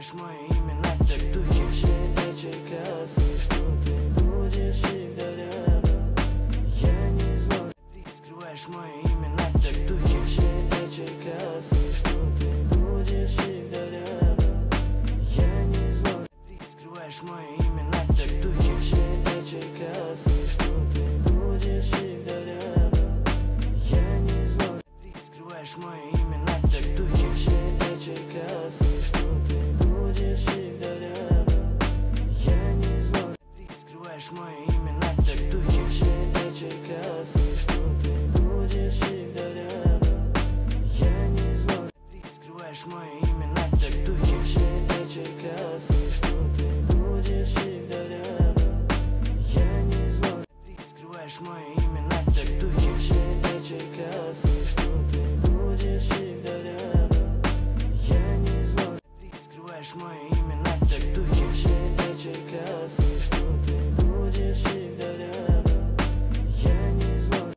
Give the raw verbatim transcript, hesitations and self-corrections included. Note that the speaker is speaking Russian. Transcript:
скрываешь мое имя на так духе. Щенячьей клятвы, что ты будешь всегда рядом. Я не знал, ты скрываешь мое имя на так духе. Щенячьей клятвы, что ты будешь всегда рядом. Я не знал, ты скрываешь мое имя на так духе. Щенячьей клятвы, что ты будешь всегда рядом. Я не знал, ты скрываешь мое имя на так духе. Щенячьей клятвы, что ты будешь всегда рядом. Я не знал, ты скрываешь мое имя на так духе. Щенячьей клятвы, что ты будешь всегда рядом. Я не знал, ты скрываешь мое имя на так духе. Щенячьей клятвы, что ты будешь всегда рядом. Я не знал, ты скрываешь мое имя на так духе. Щенячьей клятвы, что ты будешь всегда рядом. Я не знал, ты скрываешь мое имя на так духе.